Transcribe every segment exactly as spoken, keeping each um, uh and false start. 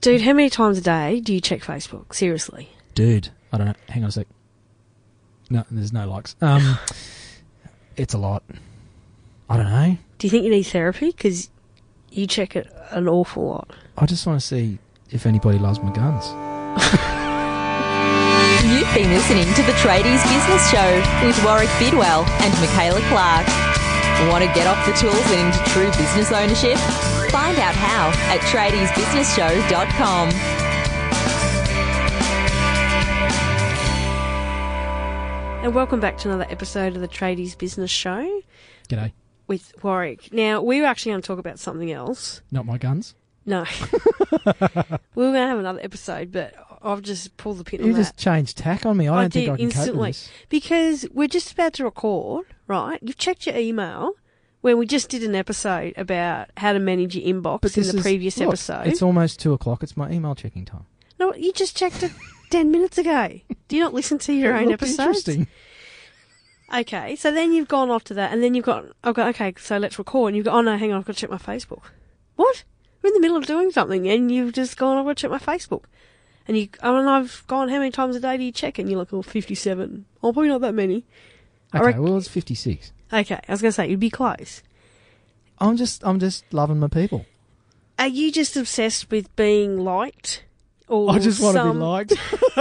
Dude, how many times a day do you check Facebook? Seriously. Dude, I don't know. Hang on a sec. No, there's no likes. Um, it's a lot. I don't know. Do you think you need therapy? Because you check it an awful lot. I just want to see if anybody loves my guns. You've been listening to the Tradies Business Show with Warwick Bidwell and Michaela Clark. Want to get off the tools and into true business ownership? Find out how at tradies business show dot com. And welcome back to another episode of the Tradies Business Show. G'day. With Warwick. Now, we were actually going to talk about something else. Not my guns? No. We were going to have another episode, but I've just pulled the pin You on that. just changed tack on me. I, I don't think did I can instantly. cope with this. Because we're just about to record, right? You've checked your email when we just did an episode about how to manage your inbox But in this the is- previous look, episode. It's almost two o'clock. It's my email checking time. No, you just checked it ten minutes ago. Do you not listen to your own Looked episodes? Interesting. Okay, so then you've gone off to that, and then you've got, I've got, okay, so let's record, and you've got, oh no, hang on, I've got to check my Facebook. What? We're in the middle of doing something, and you've just gone, I've got to check my Facebook. And you, oh, and I've gone, how many times a day do you check? And you're like, oh, fifty-seven. Oh, probably not that many. I Okay, reck- well, it's fifty-six. Okay, I was going to say, you'd be close. I'm just, I'm just loving my people. Are you just obsessed with being liked? Or I just want some... to be liked.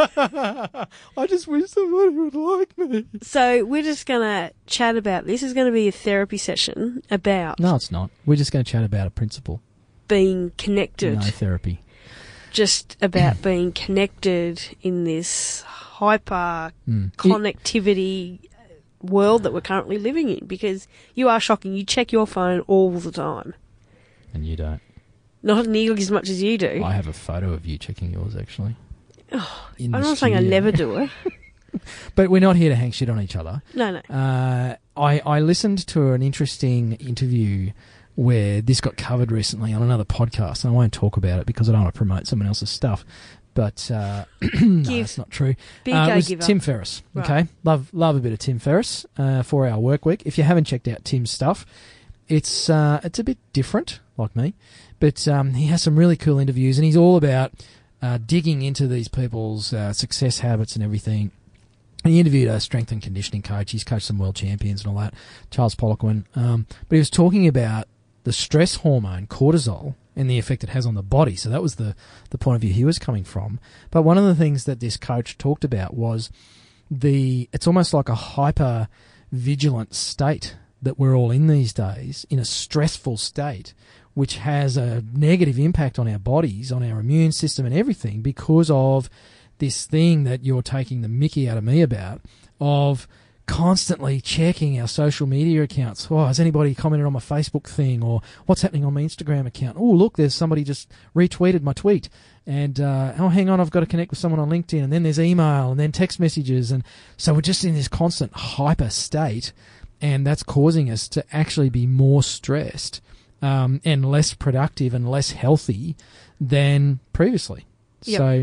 I just wish somebody would like me. So we're just going to chat about this. It's going to be a therapy session about No, it's not. We're just going to chat about a principle. being connected. No therapy. Just about being connected in this hyper Mm. connectivity world that we're currently living in. Because you are shocking. You check your phone all the time. And you don't. Not nearly as much as you do. I have a photo of you checking yours, actually. Oh, In I'm the not saying I studio. never do it. But we're not here to hang shit on each other. No, no. Uh, I, I listened to an interesting interview where this got covered recently on another podcast, and I won't talk about it because I don't want to promote someone else's stuff. But uh, no, Give. that's not true. Big Uh, go it was giver. Tim Ferriss. Right. Okay, love love a bit of Tim Ferriss. Uh, Four Hour Work Week. If you haven't checked out Tim's stuff, it's uh, it's a bit different, like me, but um, he has some really cool interviews, and he's all about uh, digging into these people's uh, success habits and everything. And he interviewed a strength and conditioning coach. He's coached some world champions and all that, Charles Poliquin. Um, but he was talking about the stress hormone, cortisol, and the effect it has on the body. So that was the, the point of view he was coming from. But one of the things that this coach talked about was the it's almost like a hyper vigilant state that we're all in these days, in a stressful state, which has a negative impact on our bodies, on our immune system and everything because of this thing that you're taking the mickey out of me about, of constantly checking our social media accounts. Oh, has anybody commented on my Facebook thing? Or what's happening on my Instagram account? Oh, look, there's somebody just retweeted my tweet. And, uh, oh, hang on, I've got to connect with someone on LinkedIn. And then there's email and then text messages. And so we're just in this constant hyper state. And that's causing us to actually be more stressed um, and less productive and less healthy than previously. Yep. So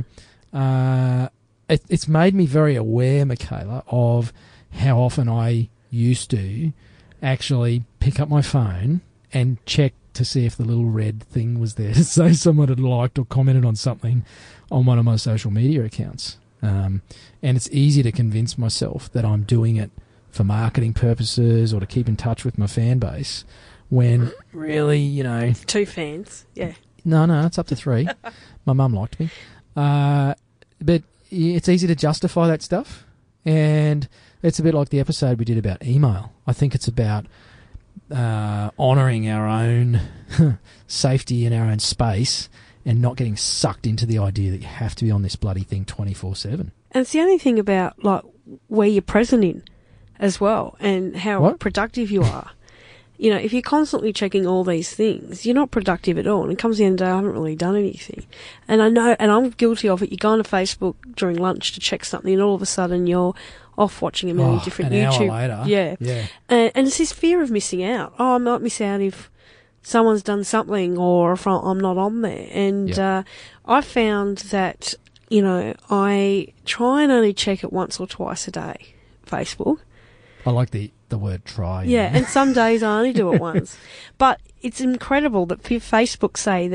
uh, it, it's made me very aware, Michaela, of how often I used to actually pick up my phone and check to see if the little red thing was there to say someone had liked or commented on something on one of my social media accounts. Um, and it's easy to convince myself that I'm doing it for marketing purposes or to keep in touch with my fan base when really, you know... Two fans, yeah. No, no, it's up to three. My mum liked me. Uh, but it's easy to justify that stuff. And it's a bit like the episode we did about email. I think it's about uh, honouring our own safety in our own space and not getting sucked into the idea that you have to be on this bloody thing twenty-four seven. And it's the only thing about, like, where you're present in as well and how What? productive you are. You know, if you're constantly checking all these things, you're not productive at all. And it comes the end of the day, I haven't really done anything. And I know, and I'm guilty of it. You go onto Facebook during lunch to check something and all of a sudden you're off watching a million Oh, different an hour YouTube. later. Yeah. Yeah. And, and it's this fear of missing out. Oh, I might miss out if someone's done something or if I'm not on there. And Yep. uh, I found that, you know, I try and only check it once or twice a day, Facebook. I like the, the word try. Yeah, and some days I only do it once. But it's incredible that F- Facebook say that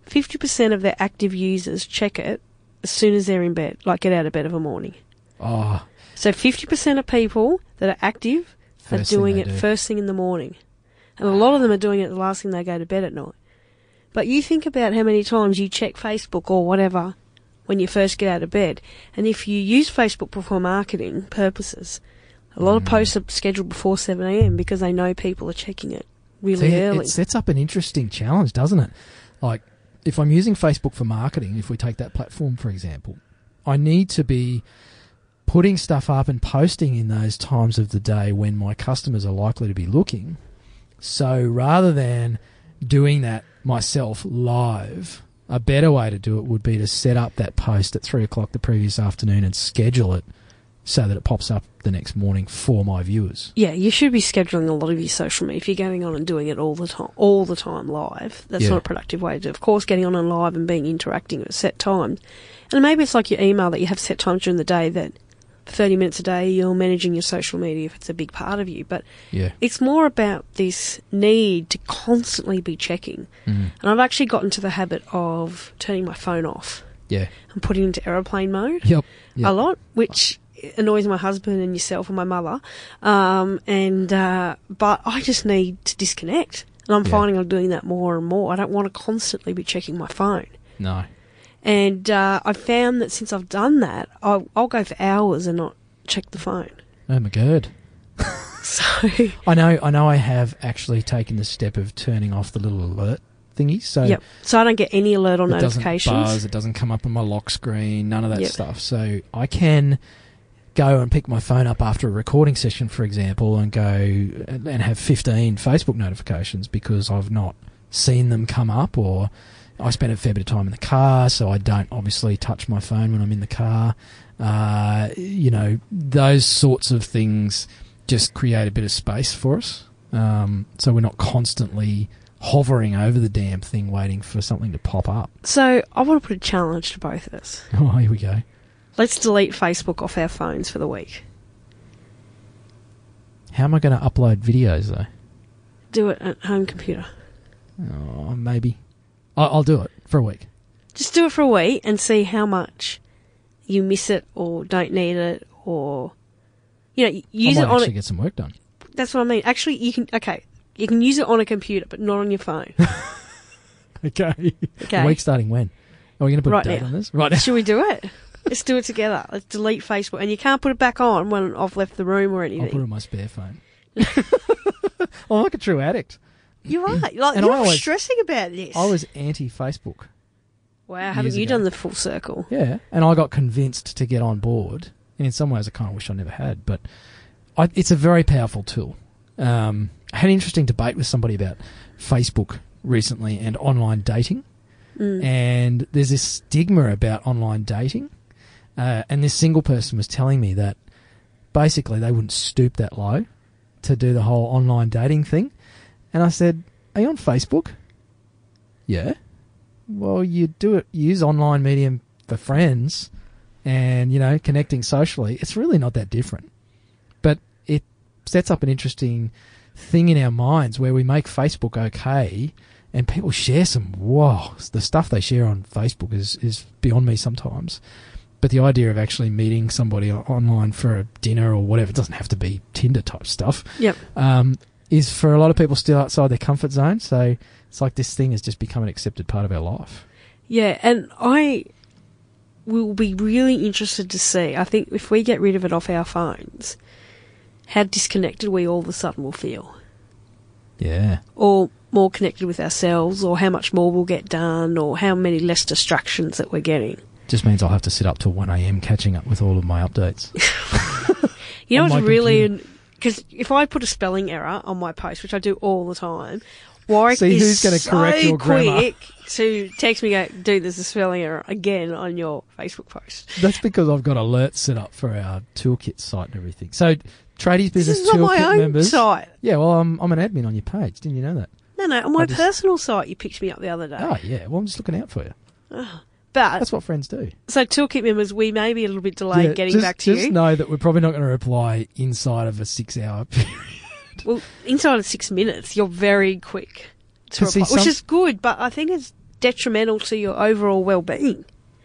fifty percent of their active users check it as soon as they're in bed, like get out of bed of a morning. Oh, So fifty percent of people that are active are First thing doing they it do. first thing in the morning. And a lot of them are doing it the last thing they go to bed at night. But you think about how many times you check Facebook or whatever when you first get out of bed. And if you use Facebook for marketing purposes, a lot of Mm. posts are scheduled before seven a.m. because they know people are checking it really See, it- early. It sets up an interesting challenge, doesn't it? Like, if I'm using Facebook for marketing, if we take that platform, for example, I need to be putting stuff up and posting in those times of the day when my customers are likely to be looking. So rather than doing that myself live, a better way to do it would be to set up that post at three o'clock the previous afternoon and schedule it so that it pops up the next morning for my viewers. Yeah, you should be scheduling a lot of your social media. If you're going on and doing it all the time, all the time live, that's Yeah. not a productive way to do it. Of course, getting on and live and being interacting at set times. And maybe it's like your email that you have set times during the day that for thirty minutes a day you're managing your social media if it's a big part of you. But Yeah. it's more about this need to constantly be checking. Mm. And I've actually gotten to the habit of turning my phone off Yeah. and putting it into aeroplane mode Yep. Yep. a lot, which annoys my husband and yourself and my mother. Um, and uh, but I just need to disconnect, and I'm Yeah. finding I'm doing that more and more. I don't want to constantly be checking my phone. No. And uh, I've found that since I've done that, I'll, I'll go for hours and not check the phone. Oh my god. So I know, I know. I have actually taken the step of turning off the little alert thingy, so yep. So I don't get any alert or it doesn't notifications. buzz, it doesn't come up on my lock screen, none of that Yep. stuff. So I can go and pick my phone up after a recording session, for example, and go and and have fifteen Facebook notifications because I've not seen them come up, or I spend a fair bit of time in the car, so I don't obviously touch my phone when I'm in the car. Uh, you know, those sorts of things just create a bit of space for us. Um, so we're not constantly hovering over the damn thing waiting for something to pop up. So I want to put a challenge to both of us. Oh, here we go. Let's delete Facebook off our phones for the week. How am I going to upload videos, though? Do it at home computer. Oh, maybe. I- I'll do it for a week. Just do it for a week and see how much you miss it or don't need it, or you know, use I it might on actually a, get some work done. that's what I mean. Actually, you can okay, you can use it on a computer, but not on your phone. Okay. Okay. A week starting when? Are we going to put Right a date now. on this? Right now. Should we do it? Let's do it together. Let's delete Facebook, and you can't put it back on when I've left the room or I'll put it anything. on my spare phone. I'm like a true addict. You're right. Like, And you're I always- stressing about this. I was anti-Facebook. wow, haven't years you ago. done the full circle? Yeah. And I got convinced to get on board. And in some ways I kind of wish I never had. But I, it's a very powerful tool. Um, I had an interesting debate with somebody about Facebook recently and online dating. Mm. And there's this stigma about online dating. Uh, and this single person was telling me that basically they wouldn't stoop that low to do the whole online dating thing. And I said, are you on Facebook? Yeah. Well, you do it, use online medium for friends and, you know, connecting socially. It's really not that different. But it sets up an interesting thing in our minds where we make Facebook okay and people share some, whoa, the stuff they share on Facebook is, is beyond me sometimes. But the idea of actually meeting somebody o- online for a dinner or whatever, it doesn't have to be Tinder type stuff, Yep. um, is for a lot of people still outside their comfort zone. So it's like this thing has just become an accepted part of our life. Yeah, and I will be really interested to see, I think if we get rid of it off our phones, how disconnected we all of a sudden will feel. Yeah. Or more connected with ourselves, or how much more we'll get done, or how many less distractions that we're getting. Just means I'll have to sit up till one a.m. catching up with all of my updates. You know On what's my really... Because if I put a spelling error on my post, which I do all the time, Warwick See is who's gonna so correct your grammar. quick to text me, go, dude, there's a spelling error again on your Facebook post. That's because I've got alerts set up for our toolkit site and everything. So, Tradies This Business is on my Toolkit own members. site. Yeah, well, I'm, I'm an admin on your page. Didn't you know that? No, no, on my I just- personal site you picked me up the other day. Oh, yeah. Well, I'm just looking out for you. But, That's what friends do. so Toolkit members, we may be a little bit delayed Yeah, getting just, back to just you. know that we're probably not going to reply inside of a six-hour period. Well, inside of six minutes, you're very quick to To see reply, which some- is good, but I think it's detrimental to your overall well-being.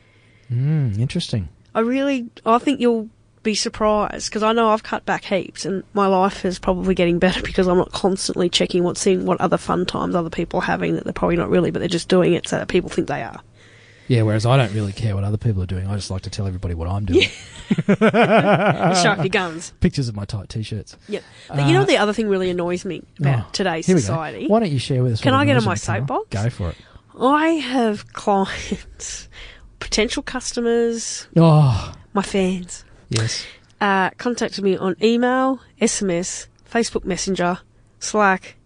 Mm, interesting. I really, I think you'll be surprised, because I know I've cut back heaps, and my life is probably getting better because I'm not constantly checking what's seeing what other fun times other people are having that they're probably not really, but they're just doing it so that people think they are. Yeah, whereas I don't really care what other people are doing. I just like to tell everybody what I'm doing. Yeah. Show off your guns. Pictures of my tight t-shirts. Yeah. Uh, you know, the other thing really annoys me about oh, today's here we society. Go. Why don't you share with us? Can what I get annoys on my you, Carl? soapbox? Go for it. I have clients, potential customers, Oh, my fans, yes. uh, contacted me on email, S M S, Facebook Messenger, Slack,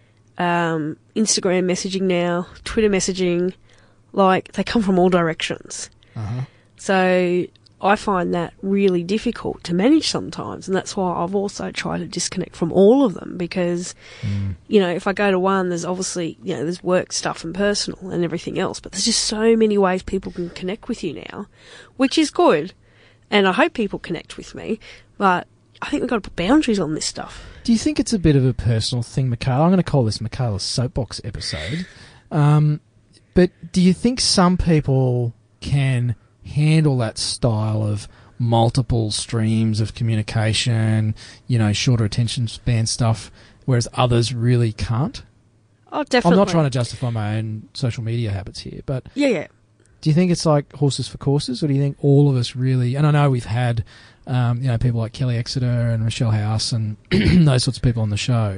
um, Instagram messaging now, Twitter messaging. Like, they come from all directions. Uh-huh. So I find that really difficult to manage sometimes, and that's why I've also tried to disconnect from all of them, because, Mm. you know, if I go to one, there's obviously, you know, there's work stuff and personal and everything else, but there's just so many ways people can connect with you now, which is good, and I hope people connect with me, but I think we've got to put boundaries on this stuff. Do you think it's a bit of a personal thing, Michaela? I'm going to call this Michaela's soapbox episode. Um, but do you think some people can handle that style of multiple streams of communication, you know, shorter attention span stuff, whereas others really can't? Oh, definitely. I'm not trying to justify my own social media habits here, but Yeah, yeah. do you think it's like horses for courses, or do you think all of us really, and I know we've had, um, you know, people like Kelly Exeter and Michelle House and those sorts of people on the show,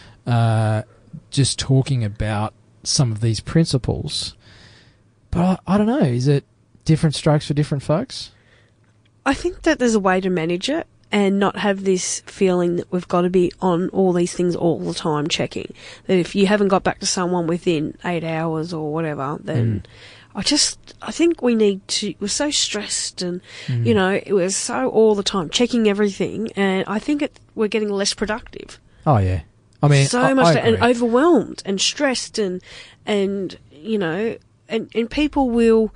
uh, just talking about some of these principles. But I, I don't know, is it different strokes for different folks? I think that there's a way to manage it and not have this feeling that we've got to be on all these things all the time checking. That if you haven't got back to someone within eight hours or whatever, then... Mm. I just, I think we need to, we're so stressed and, mm. you know, we're so all the time checking everything, and I think it, we're getting less productive. Oh, yeah. I mean, so I, much, I and overwhelmed and stressed and, and, you know, and, and people will,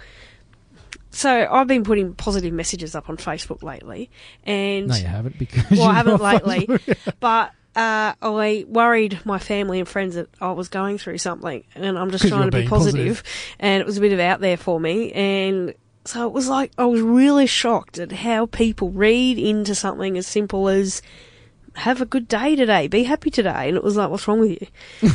so I've been putting positive messages up on Facebook lately, and. No, you haven't, because. Well, I haven't lately, but. Uh, I worried my family and friends that I was going through something, and I'm just trying to be positive, positive, and it was a bit of out there for me, and so it was like I was really shocked at how people read into something as simple as have a good day today, be happy today, and it was like, what's wrong with you?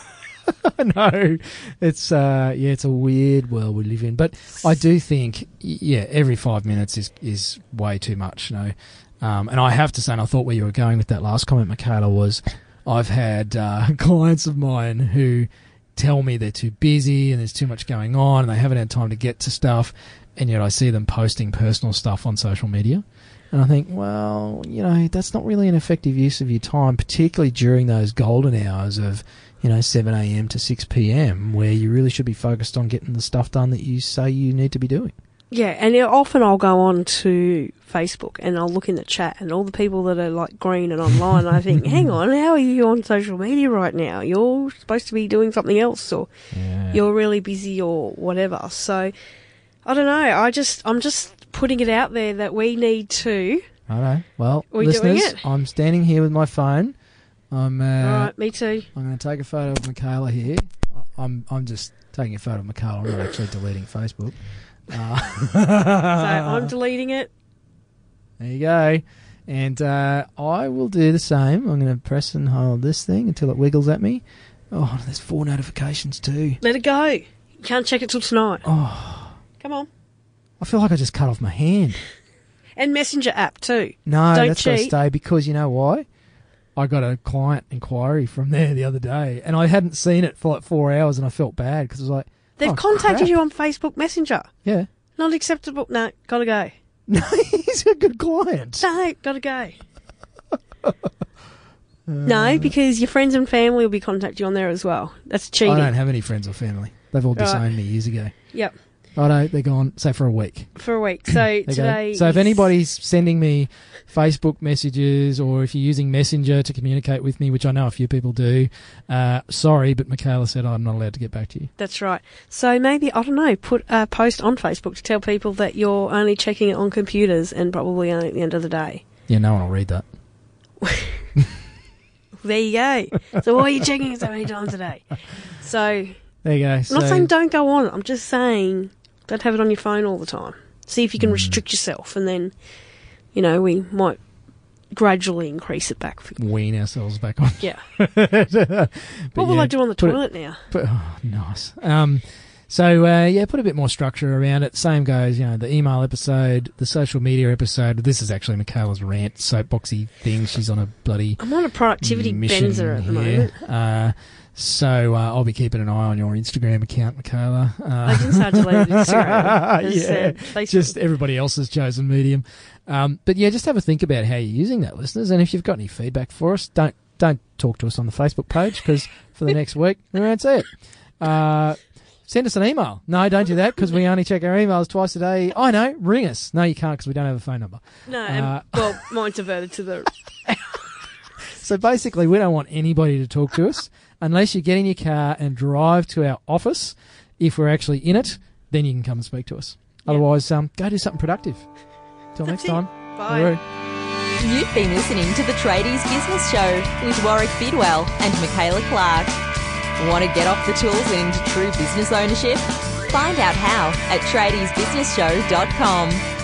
No, it's uh, yeah, it's a weird world we live in, but I do think yeah, every five minutes is is way too much, you know. Um, and I have to say, and I thought where you were going with that last comment, Michaela, was I've had uh, clients of mine who tell me they're too busy and there's too much going on and they haven't had time to get to stuff, and yet I see them posting personal stuff on social media. And I think, well, you know, that's not really an effective use of your time, particularly during those golden hours of, you know, seven a.m. to six p.m, where you really should be focused on getting the stuff done that you say you need to be doing. Yeah, and often I'll go on to Facebook and I'll look in the chat and all the people that are like green and online, and I think, hang on, how are you on social media right now? You're supposed to be doing something else, or yeah. You're really busy or whatever. So, I don't know, I just, I'm just putting it out there that we need to... I know. Well, are we listeners, doing it? I'm standing here with my phone. I'm. Uh, all right, me too. I'm going to take a photo of Michaela here. I'm. I'm just taking a photo of Michaela. I'm not actually deleting Facebook. Uh, so I'm deleting it. There you go. And uh, I will do the same. I'm going to press and hold this thing until it wiggles at me. Oh, there's four notifications too. Let it go. You can't check it till tonight. Oh, come on. I feel like I just cut off my hand. And Messenger app too. No, Don't that's got to cheat. stay, because you know why? I got a client inquiry from there the other day, and I hadn't seen it for like four hours, and I felt bad because I was like, they've oh, crap. you you on Facebook Messenger. Yeah. Not acceptable. No, gotta go. No, he's a good client. No, gotta go. uh, no, because your friends and family will be contacting you on there as well. That's cheating. I don't have any friends or family. They've all disowned right. me years ago. Yep. Righto, they're gone, say, for a week. For a week. So today... So if anybody's sending me Facebook messages, or if you're using Messenger to communicate with me, which I know a few people do, uh, sorry, but Michaela said I'm not allowed to get back to you. That's right. So maybe, I don't know, put a post on Facebook to tell people that you're only checking it on computers and probably only at the end of the day. Yeah, no one will read that. There you go. So why are you checking it so many times a day? So... There you go. I'm So, not saying don't go on it. I'm just saying don't have it on your phone all the time. See if you can Mm. restrict yourself, and then, you know, we might gradually increase it back. For, wean ourselves back on. yeah. But What will yeah, I do on the put it- toilet now? But, oh, nice. Um, so, uh, yeah, put a bit more structure around it. Same goes, you know, the email episode, the social media episode. This is actually Michaela's rant, soapboxy thing. She's on a bloody I'm on a productivity mission benzer at the here. moment. Uh, so uh, I'll be keeping an eye on your Instagram account, Michaela. Uh, I didn't say I deleted Instagram. It's, yeah, uh, Facebook. just everybody else's chosen medium. Um, but yeah, just have a think about how you're using that, listeners. And if you've got any feedback for us, don't don't talk to us on the Facebook page because for the next week we won't see it. Uh, send us an email. No, don't do that because we only check our emails twice a day. I know, ring us. No, you can't because we don't have a phone number. No, Uh, and, well, mine diverted to the... So basically, we don't want anybody to talk to us unless you get in your car and drive to our office. If we're actually in it, then you can come and speak to us. Yeah. Otherwise, um, go do something productive. Till That's next it. time. Bye. Hooroo. You've been listening to the Tradies Business Show with Warwick Bidwell and Michaela Clark. Want to get off the tools and into true business ownership? Find out how at tradies business show dot com.